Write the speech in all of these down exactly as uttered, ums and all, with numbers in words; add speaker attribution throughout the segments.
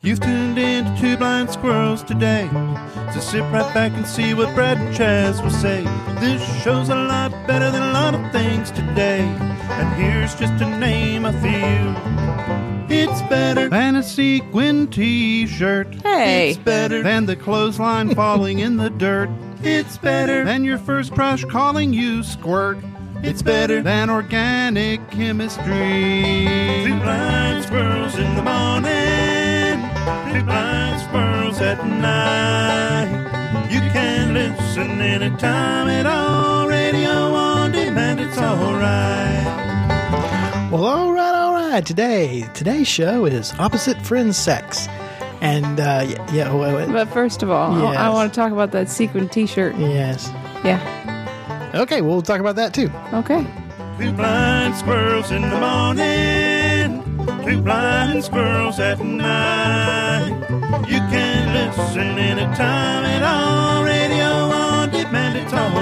Speaker 1: You've tuned in to Two Blind Squirrels today, so sit right back and see what Brad and Chaz will say. This show's a lot better than a lot of things today, and here's just to name a few. It's better than a sequin t-shirt.
Speaker 2: Hey.
Speaker 1: It's better than the clothesline falling in the dirt. It's better than your first crush calling you squirt. It's better than organic chemistry. Two blind squirrels in the morning, two blind squirrels at night. You can listen anytime at all. Radio on demand, it's all right.
Speaker 3: Well, all right, all right. Today, today's show is opposite friend sex. And, uh, yeah, yeah wait, wait.
Speaker 2: But first of all,
Speaker 3: Yes.
Speaker 2: I, I want to talk about that sequin t-shirt.
Speaker 3: Yes.
Speaker 2: Yeah.
Speaker 3: Okay, we'll talk about that too.
Speaker 2: Okay.
Speaker 1: Two blind squirrels in the morning, two blind squirrels at night. You can listen anytime at all. Radio on demand, it's all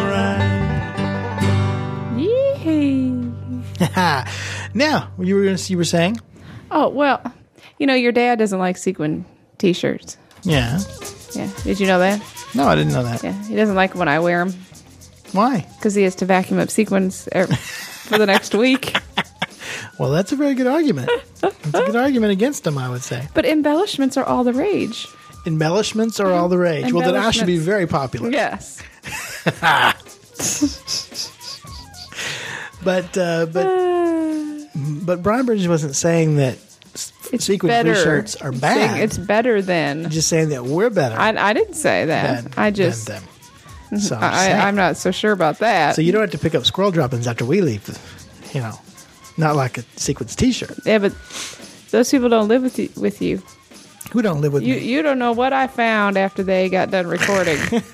Speaker 1: right.
Speaker 2: Yee.
Speaker 3: Now, you were you were saying?
Speaker 2: Oh, well, you know, your dad doesn't like sequin t-shirts.
Speaker 3: Yeah.
Speaker 2: Yeah. Did you know that?
Speaker 3: No, I didn't know that.
Speaker 2: Yeah. He doesn't like it when I wear them.
Speaker 3: Why?
Speaker 2: Because he has to vacuum up sequins er, for the next week.
Speaker 3: Well, that's a very good argument. That's a good argument against him, I would say.
Speaker 2: But embellishments are all the rage.
Speaker 3: Embellishments are all the rage. Well, then I should be very popular.
Speaker 2: Yes.
Speaker 3: But uh, but but Brian Bridges wasn't saying that
Speaker 2: It's
Speaker 3: sequin
Speaker 2: better.
Speaker 3: t-shirts are
Speaker 2: Saying
Speaker 3: bad.
Speaker 2: It's better than.
Speaker 3: Just saying that we're better.
Speaker 2: I, I didn't say that.
Speaker 3: than,
Speaker 2: I just.
Speaker 3: than them. So I'm,
Speaker 2: I,
Speaker 3: saying.
Speaker 2: I'm not so sure about that.
Speaker 3: So you don't have to pick up squirrel droppings after we leave. You know, not like a sequins t-shirt.
Speaker 2: Yeah, but those people don't live with you. With you.
Speaker 3: Who don't live with
Speaker 2: You,
Speaker 3: me?
Speaker 2: you don't know what I found after they got done recording.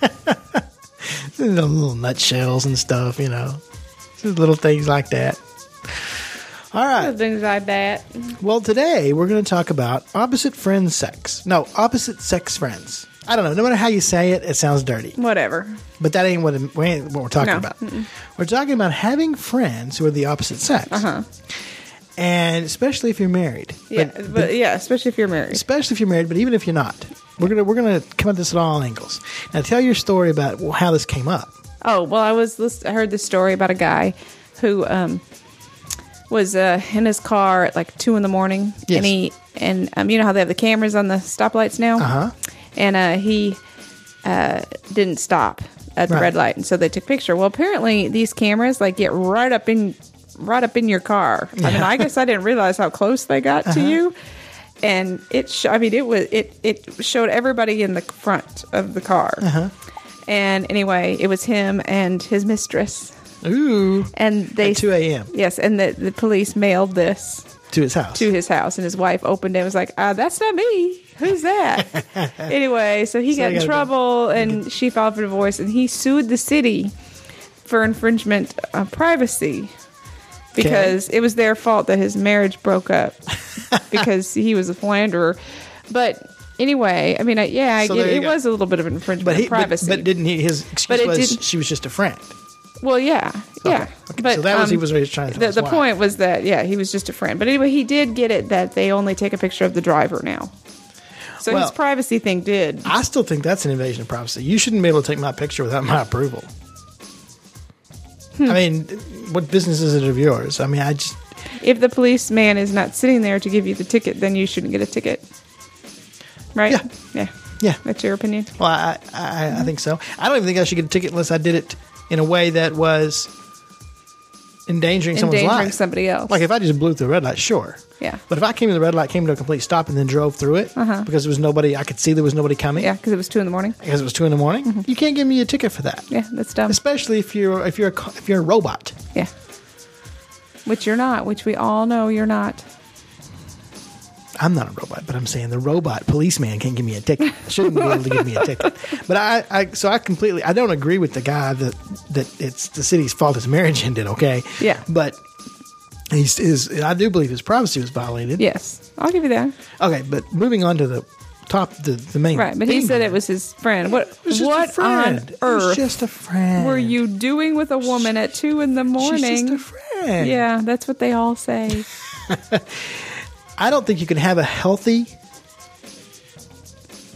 Speaker 3: The little nutshells and stuff, you know. Just little things like that. All right.
Speaker 2: Things like that.
Speaker 3: Well, today we're going to talk about opposite friend sex. No, opposite sex friends. I don't know. No matter how you say it, it sounds dirty.
Speaker 2: Whatever.
Speaker 3: But that ain't what, it, we ain't what we're talking
Speaker 2: No.
Speaker 3: about. We're talking about having friends who are the opposite sex.
Speaker 2: Uh-huh.
Speaker 3: And especially if you're married.
Speaker 2: Yeah, but,
Speaker 3: but
Speaker 2: yeah, especially if you're married.
Speaker 3: especially if you're married, but even if you're not. We're gonna we're gonna come at this at all angles. Now, tell your story about well, how this came up.
Speaker 2: Oh, well, I was list- I heard this story about a guy who um, was uh, in his car at like two in the morning,
Speaker 3: Yes.
Speaker 2: and he and um, you know how they have the cameras on the stoplights now,
Speaker 3: Uh-huh.
Speaker 2: and uh, he uh, didn't stop at the
Speaker 3: Right.
Speaker 2: red light, and so they took a picture. Well, apparently these cameras like get right up in right up in your car. I mean, I guess I didn't realize how close they got to you. And it, sh- I mean, it was it. It showed everybody in the front of the car.
Speaker 3: Uh-huh.
Speaker 2: And anyway, it was him and his mistress.
Speaker 3: Ooh.
Speaker 2: And they
Speaker 3: At two a.m.
Speaker 2: Yes, and the the police mailed this
Speaker 3: to his house.
Speaker 2: to his house, and his wife opened it and was like, uh, "That's not me. Who's that?" Anyway, so he
Speaker 3: So
Speaker 2: got
Speaker 3: you
Speaker 2: in
Speaker 3: gotta
Speaker 2: trouble, and she filed for divorce, and he sued the city for infringement of privacy. Because it was their fault that his marriage broke up because he was a philanderer. But anyway, I mean, I, yeah, I
Speaker 3: So
Speaker 2: get,
Speaker 3: there you
Speaker 2: it
Speaker 3: go.
Speaker 2: was a little bit of an infringement
Speaker 3: but he
Speaker 2: of privacy.
Speaker 3: But, but didn't he? His
Speaker 2: But
Speaker 3: excuse
Speaker 2: it
Speaker 3: was
Speaker 2: didn't-
Speaker 3: she was just a friend.
Speaker 2: well, yeah, yeah.
Speaker 3: Okay.
Speaker 2: But
Speaker 3: So that was he
Speaker 2: um,
Speaker 3: was always trying to.
Speaker 2: The,
Speaker 3: tell his
Speaker 2: the
Speaker 3: wife.
Speaker 2: point was that yeah, he was just a friend. But anyway, he did get it that they only take a picture of the driver now. So
Speaker 3: Well,
Speaker 2: his privacy thing did.
Speaker 3: I still think that's an invasion of privacy. You shouldn't be able to take my picture without my approval.
Speaker 2: Hmm.
Speaker 3: I mean, what business is it of yours? I mean, I just.
Speaker 2: If the policeman is not sitting there to give you the ticket, then you shouldn't get a ticket. Right?
Speaker 3: Yeah.
Speaker 2: Yeah.
Speaker 3: Yeah.
Speaker 2: That's your opinion?
Speaker 3: Well, I, I, I think so. I don't even think I should get a ticket unless I did it in a way that was endangering someone's
Speaker 2: Endangering
Speaker 3: life.
Speaker 2: somebody else.
Speaker 3: Like if I just blew through the red light, sure.
Speaker 2: Yeah.
Speaker 3: But if I came to the red light, came to a complete stop, and then drove through it
Speaker 2: Uh-huh.
Speaker 3: because there was nobody, I could see there was nobody coming.
Speaker 2: Yeah, because it was two in the morning.
Speaker 3: Because it was two in the morning. You can't give me a ticket for that.
Speaker 2: Yeah, that's dumb.
Speaker 3: Especially if you're if you're a, co- if you're a robot.
Speaker 2: Yeah. Which you're not, which we all know you're not.
Speaker 3: I'm not a robot, but I'm saying the robot policeman can't give me a ticket. Shouldn't be able to give me a ticket. But I, I, so I completely, I don't agree with the guy that that it's the city's fault his marriage ended. Okay.
Speaker 2: Yeah.
Speaker 3: But he's his. I do believe his privacy was violated.
Speaker 2: Yes, I'll give you that.
Speaker 3: Okay, but moving on to the top, the the main.
Speaker 2: Right, but he
Speaker 3: theme
Speaker 2: said
Speaker 3: here.
Speaker 2: it was his friend. What
Speaker 3: It was just a
Speaker 2: what
Speaker 3: friend.
Speaker 2: on
Speaker 3: It was
Speaker 2: earth
Speaker 3: just a friend.
Speaker 2: were you doing with a woman at two in the morning?
Speaker 3: She's just a friend.
Speaker 2: Yeah, that's what they all say.
Speaker 3: I don't think you can have a healthy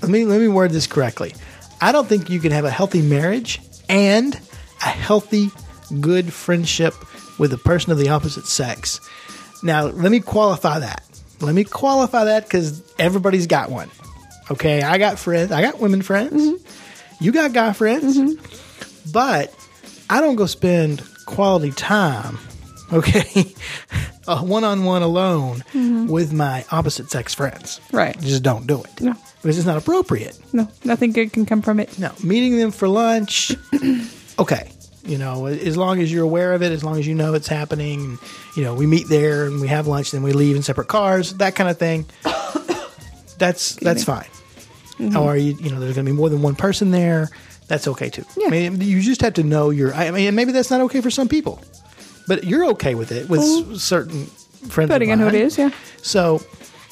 Speaker 3: let me let me word this correctly. I don't think you can have a healthy marriage and a healthy, good friendship with a person of the opposite sex. Now, let me qualify that. Let me qualify that because everybody's got one. Okay, I got friends. I got women friends. Mm-hmm. You got guy friends. Mm-hmm. But I don't go spend quality time, okay, uh, one-on-one alone mm-hmm. with my opposite sex friends.
Speaker 2: Right.
Speaker 3: Just don't do it.
Speaker 2: No.
Speaker 3: Because it's not appropriate.
Speaker 2: No, nothing good can come from it.
Speaker 3: No, meeting them for lunch, okay. You know, as long as you're aware of it, as long as you know it's happening, you know, we meet there and we have lunch, then we leave in separate cars, that kind of thing. That's that's fine. Mm-hmm. Or you, you know, there's going to be more than one person there. That's okay too.
Speaker 2: Yeah.
Speaker 3: I mean, you just have to know your. I mean, maybe that's not okay for some people, but you're okay with it with
Speaker 2: well,
Speaker 3: certain friends.
Speaker 2: Depending on who it is, yeah.
Speaker 3: So,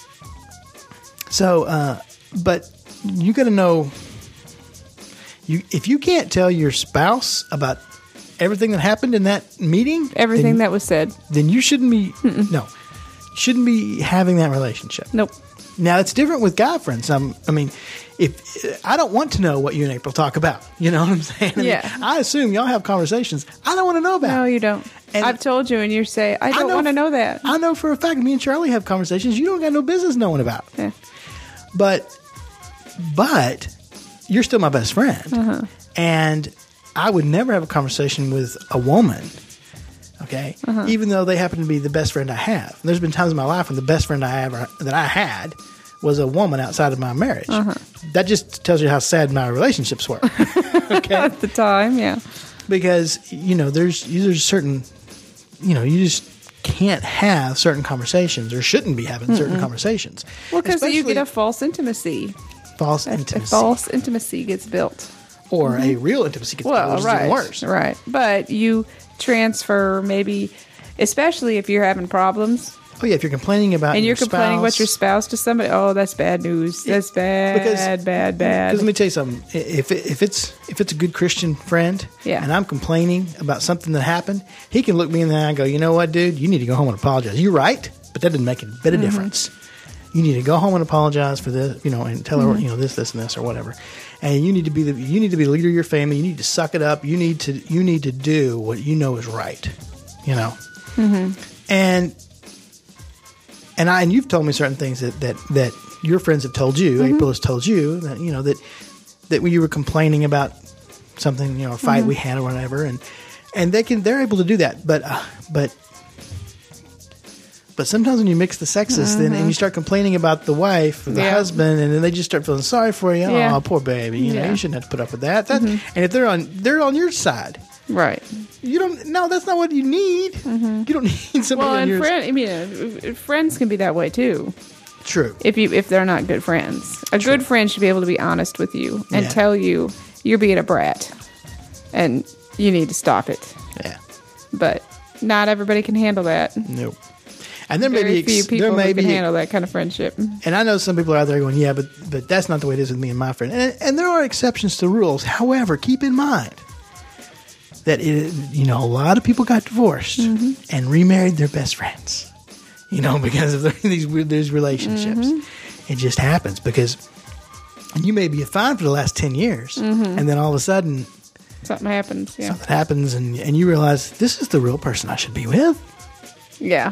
Speaker 3: so, uh, but you got to know. You if you can't tell your spouse about everything that happened in that meeting,
Speaker 2: everything
Speaker 3: then,
Speaker 2: that was said,
Speaker 3: then you shouldn't be. Mm-mm. No, you shouldn't be having that relationship.
Speaker 2: Nope.
Speaker 3: Now it's different with guy friends. Um, I mean, if I don't want to know what you and April talk about, you know what I'm saying? I
Speaker 2: yeah.
Speaker 3: mean, I assume y'all have conversations I don't want to know about.
Speaker 2: No, you don't.
Speaker 3: And
Speaker 2: I've told you, and you say I don't want to know that.
Speaker 3: I know for a fact. Me and Charlie have conversations you don't got no business knowing about.
Speaker 2: Yeah.
Speaker 3: But, but you're still my best friend,
Speaker 2: uh-huh. and
Speaker 3: I would never have a conversation with a woman. Okay, uh-huh. even though they happen to be the best friend I have. There's been times in my life when the best friend I ever that I had was a woman outside of my marriage. Uh-huh. That just tells you how sad my relationships were. Okay,
Speaker 2: at the time, yeah.
Speaker 3: Because you know, there's there's certain, you know, you just can't have certain conversations or shouldn't be having certain Mm-mm. conversations.
Speaker 2: Well, because you get a false intimacy.
Speaker 3: False
Speaker 2: a,
Speaker 3: intimacy.
Speaker 2: A false intimacy gets built.
Speaker 3: Or mm-hmm. a real intimacy gets
Speaker 2: well,
Speaker 3: built, which
Speaker 2: right,
Speaker 3: is even worse.
Speaker 2: Right, but you transfer maybe, especially if you're having problems.
Speaker 3: Oh yeah, if you're complaining about
Speaker 2: and
Speaker 3: your
Speaker 2: you're complaining
Speaker 3: spouse,
Speaker 2: about your spouse to somebody. Oh, that's bad news. That's bad,
Speaker 3: because,
Speaker 2: bad, bad.
Speaker 3: Because let me tell you something. If it, if it's if it's a good Christian friend,
Speaker 2: yeah.
Speaker 3: and I'm complaining about something that happened, he can look me in the eye and go, "You know what, dude? You need to go home and apologize. You're right, but that didn't make a bit of mm-hmm. difference. You need to go home and apologize for this, you know, and tell mm-hmm. her, you know, this, this, and this, or whatever. And you need to be the you need to be the leader of your family. You need to suck it up. You need to you need to do what you know is right, you know.
Speaker 2: Mm-hmm.
Speaker 3: And and I and you've told me certain things that that, that your friends have told you. Mm-hmm. April has told you that you know that that when you were complaining about something, you know, a fight mm-hmm. we had or whatever, and and they can they're able to do that, but uh, but. But sometimes when you mix the sexes mm-hmm. then, and you start complaining about the wife or the yeah. husband, and then they just start feeling sorry for you.
Speaker 2: Yeah.
Speaker 3: Oh, poor baby. You know,
Speaker 2: yeah.
Speaker 3: you shouldn't have to put up with that. that
Speaker 2: mm-hmm.
Speaker 3: And if they're on, they're on your side,
Speaker 2: right?
Speaker 3: You don't. No, that's not what you need. Mm-hmm. You don't need somebody
Speaker 2: well,
Speaker 3: on
Speaker 2: and
Speaker 3: your
Speaker 2: friend, I mean, uh, friends can be that way too.
Speaker 3: True.
Speaker 2: If you if they're not good friends, a
Speaker 3: True.
Speaker 2: good friend should be able to be honest with you and
Speaker 3: yeah.
Speaker 2: tell you you're being a brat, and you need to stop it.
Speaker 3: Yeah.
Speaker 2: But not everybody can handle that.
Speaker 3: Nope. And there
Speaker 2: Very
Speaker 3: may be
Speaker 2: few people
Speaker 3: there may
Speaker 2: who can
Speaker 3: be,
Speaker 2: handle that kind of friendship.
Speaker 3: And I know some people are out there going, yeah, but but that's not the way it is with me and my friend. And, and there are exceptions to rules. However, keep in mind that it, you know, a lot of people got divorced mm-hmm. and remarried their best friends. You know, because of these these relationships. Mm-hmm. It just happens because you may be fine for the last ten years, mm-hmm. and then all of a sudden
Speaker 2: something happens. Yeah,
Speaker 3: something happens, and and you realize this is the real person I should be with.
Speaker 2: Yeah.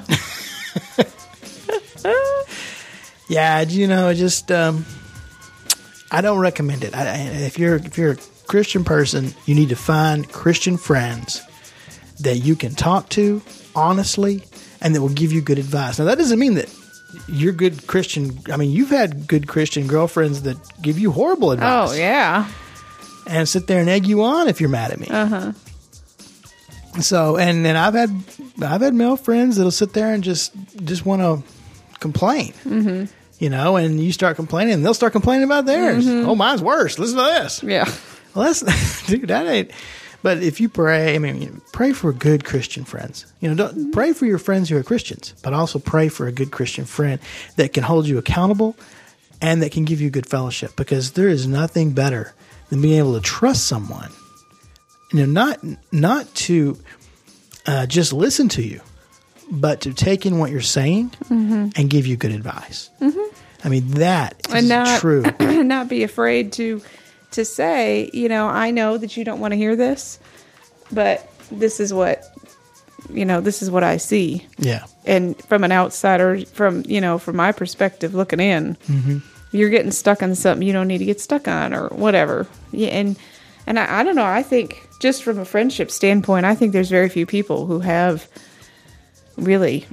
Speaker 3: Yeah, you know, just um, I don't recommend it. I, if you're if you're a Christian person, you need to find Christian friends that you can talk to honestly and that will give you good advice. Now, that doesn't mean that you're good Christian. I mean, you've had good Christian girlfriends that give you horrible advice.
Speaker 2: Oh, yeah.
Speaker 3: And sit there and egg you on if you're mad at me.
Speaker 2: Uh-huh.
Speaker 3: So, and then I've had I've had male friends that'll sit there and just just want to complain, mm-hmm. you know, and you start complaining, and they'll start complaining about theirs. Mm-hmm. Oh, mine's worse. Listen to this.
Speaker 2: Yeah.
Speaker 3: Well, that's dude, that ain't. But if you pray, I mean, pray for good Christian friends. You know, don't mm-hmm. pray for your friends who are Christians, but also pray for a good Christian friend that can hold you accountable and that can give you good fellowship. Because there is nothing better than being able to trust someone. You know, not not to uh, just listen to you, but to take in what you're saying mm-hmm. and give you good advice. Mm-hmm. I mean, that is
Speaker 2: and not,
Speaker 3: true.
Speaker 2: not be afraid to to say, you know, I know that you don't want to hear this, but this is what, you know, this is what I see.
Speaker 3: Yeah.
Speaker 2: And from an outsider, from, you know, from my perspective looking in,
Speaker 3: Mm-hmm.
Speaker 2: you're getting stuck on something you don't need to get stuck on or whatever. Yeah, and and I, I don't know, I think just from a friendship standpoint, I think there's very few people who have really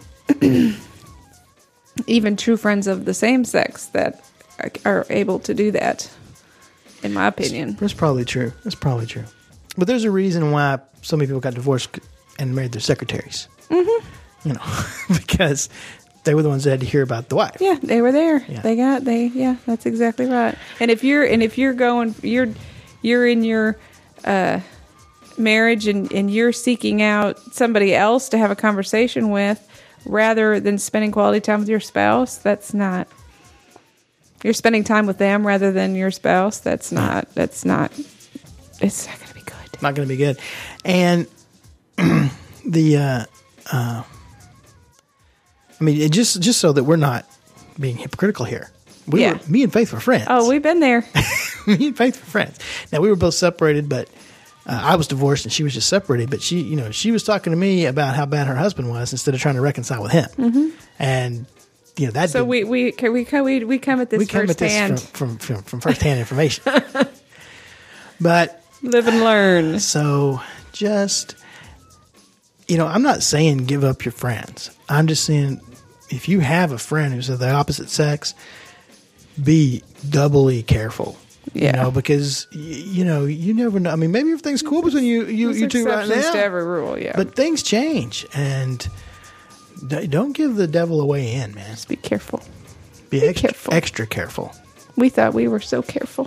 Speaker 2: even true friends of the same sex that are, are able to do that, in my opinion.
Speaker 3: That's probably true. That's probably true. But there's a reason why so many people got divorced and married their secretaries. Mm-hmm. You know, because they were the ones that had to hear about the wife.
Speaker 2: Yeah, they were there.
Speaker 3: Yeah.
Speaker 2: They got they. Yeah, that's exactly right. And if you're and if you're going, you're you're in your uh, marriage and and you're seeking out somebody else to have a conversation with, rather than spending quality time with your spouse. That's not. You're spending time with them rather than your spouse. That's not. That's not. It's not going to be good.
Speaker 3: Not going to be good. And the. Uh, uh, I mean, it just just so that we're not being hypocritical here. We
Speaker 2: Yeah.
Speaker 3: were, me and Faith were friends.
Speaker 2: Oh, we've been there.
Speaker 3: Me and Faith were friends. Now we were both separated, but uh, I was divorced and she was just separated. But she, you know, she was talking to me about how bad her husband was instead of trying to reconcile with him. Mm-hmm. And you know that.
Speaker 2: So
Speaker 3: did,
Speaker 2: we we can- we come we we come at this
Speaker 3: we come at this
Speaker 2: firsthand.
Speaker 3: from, from from from firsthand information. But
Speaker 2: Live and learn.
Speaker 3: so just you know, I'm not saying give up your friends. I'm just saying if you have a friend who's of the opposite sex, be doubly careful.
Speaker 2: Yeah.
Speaker 3: You know, because y- you know you never know. I mean, maybe everything's cool between you you,
Speaker 2: There's
Speaker 3: you two right
Speaker 2: exceptions
Speaker 3: now,
Speaker 2: to every rule. Yeah,
Speaker 3: but things change, and d- don't give the devil a way in, man.
Speaker 2: just be careful.
Speaker 3: Be,
Speaker 2: be
Speaker 3: extra
Speaker 2: careful.
Speaker 3: extra careful.
Speaker 2: We thought we were so careful.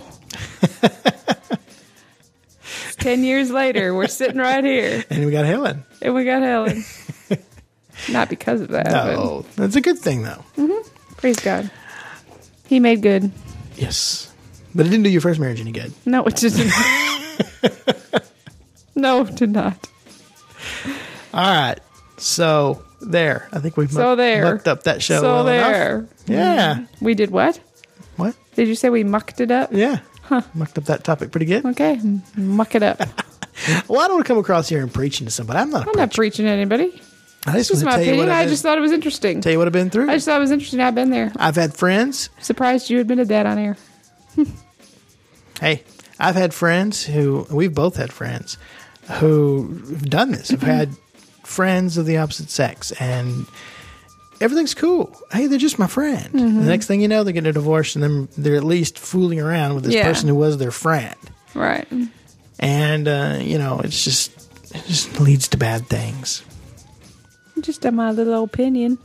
Speaker 2: Ten years later, we're sitting right here,
Speaker 3: And we got Helen.
Speaker 2: and we got Helen. Not because of that.
Speaker 3: No, that's a good thing, though.
Speaker 2: But praise God. He made good.
Speaker 3: Yes, but it didn't do your first marriage any good.
Speaker 2: No, it didn't. No, it did not.
Speaker 3: All right, so there. I think we've
Speaker 2: So
Speaker 3: muck-
Speaker 2: there.
Speaker 3: mucked up that show.
Speaker 2: So
Speaker 3: well enough.
Speaker 2: there.
Speaker 3: Yeah.
Speaker 2: We did what?
Speaker 3: What?
Speaker 2: Did you say we mucked it up?
Speaker 3: Yeah. Mucked up that topic pretty good.
Speaker 2: Okay, muck it up.
Speaker 3: Well, I don't want to come across here and preaching to somebody. I'm not a
Speaker 2: I'm
Speaker 3: preacher.
Speaker 2: not preaching to anybody.
Speaker 3: I just
Speaker 2: This is
Speaker 3: want to
Speaker 2: my
Speaker 3: tell you what
Speaker 2: opinion.
Speaker 3: I've
Speaker 2: I
Speaker 3: been,
Speaker 2: just thought it was interesting.
Speaker 3: tell you what I've been through.
Speaker 2: I just thought it was interesting. I've been there.
Speaker 3: I've had friends.
Speaker 2: Surprised you admitted that on air.
Speaker 3: Hey, I've had friends who we've both had friends who've done this. Have had friends of the opposite sex, and everything's cool. Hey, they're just my friend.
Speaker 2: Mm-hmm.
Speaker 3: The next thing you know, they're getting a divorce, and then they're at least fooling around with this
Speaker 2: Yeah.
Speaker 3: person who was their friend.
Speaker 2: Right.
Speaker 3: And uh, you know, it's just it just leads to bad things.
Speaker 2: Just uh, my little opinion.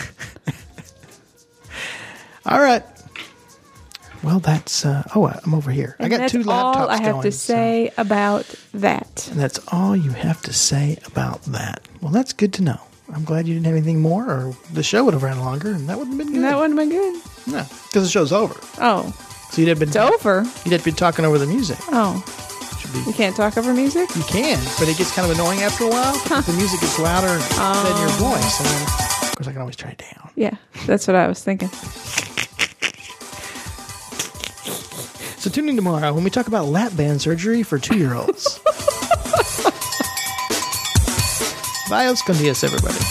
Speaker 3: All right. Well, that's uh, oh, I'm over here.
Speaker 2: And
Speaker 3: I got
Speaker 2: that's
Speaker 3: two laptops
Speaker 2: all I have
Speaker 3: going,
Speaker 2: to
Speaker 3: so-
Speaker 2: say about that.
Speaker 3: and that's all you have to say about that. Well, that's good to know. I'm glad you didn't have anything more, or the show would have ran longer, and that wouldn't have been good.
Speaker 2: That wouldn't have been good.
Speaker 3: No, because the show's over.
Speaker 2: Oh,
Speaker 3: So you'd have been
Speaker 2: it's over.
Speaker 3: You'd have been talking over the music.
Speaker 2: Oh,
Speaker 3: Should be,
Speaker 2: you can't talk over music?
Speaker 3: you can, but it gets kind of annoying after a while because the music gets louder than your voice, and then of course I can always turn it down.
Speaker 2: Yeah, that's what I was thinking.
Speaker 3: So tune in tomorrow when we talk about lap band surgery for two-year-olds. Bye, escondidas, everybody.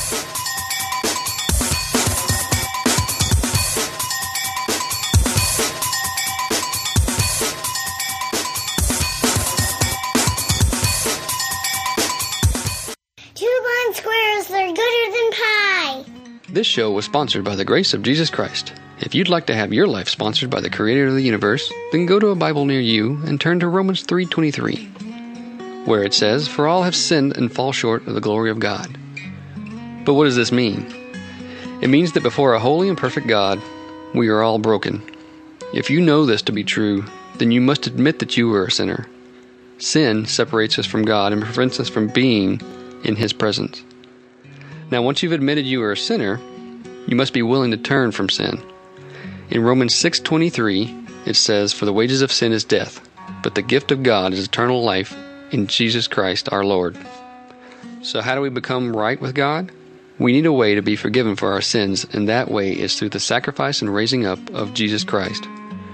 Speaker 4: Two blind squirrels, they're gooder than pie.
Speaker 5: This show was sponsored by the grace of Jesus Christ. If you'd like to have your life sponsored by the Creator of the universe, then go to a Bible near you and turn to Romans three twenty-three, where it says, "For all have sinned and fall short of the glory of God." But what does this mean? It means that before a holy and perfect God, we are all broken. If you know this to be true, then you must admit that you are a sinner. Sin separates us from God and prevents us from being in His presence. Now, once you've admitted you are a sinner, you must be willing to turn from sin. In Romans six twenty-three, it says, "For the wages of sin is death, but the gift of God is eternal life in Jesus Christ our Lord." So how do we become right with God? We need a way to be forgiven for our sins, and that way is through the sacrifice and raising up of Jesus Christ.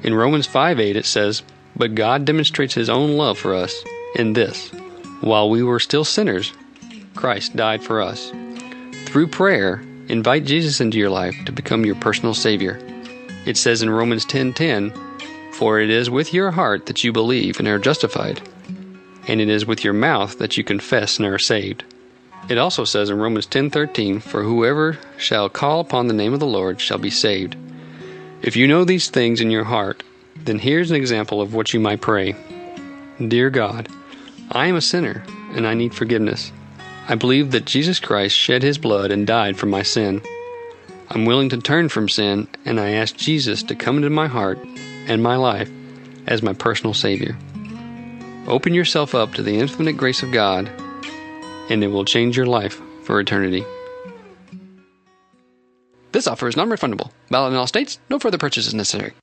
Speaker 5: In Romans five eight it says, "But God demonstrates His own love for us in this: while we were still sinners, Christ died for us." Through prayer, invite Jesus into your life to become your personal Savior. It says in Romans ten ten, "For it is with your heart that you believe and are justified, and it is with your mouth that you confess and are saved." It also says in Romans ten thirteen, "For whoever shall call upon the name of the Lord shall be saved." If you know these things in your heart, then here's an example of what you might pray. Dear God, I am a sinner, and I need forgiveness. I believe that Jesus Christ shed His blood and died for my sin. I'm willing to turn from sin, and I ask Jesus to come into my heart and my life as my personal Savior. Open yourself up to the infinite grace of God, and it will change your life for eternity. This offer is non-refundable. Valid in all states. No further purchase is necessary.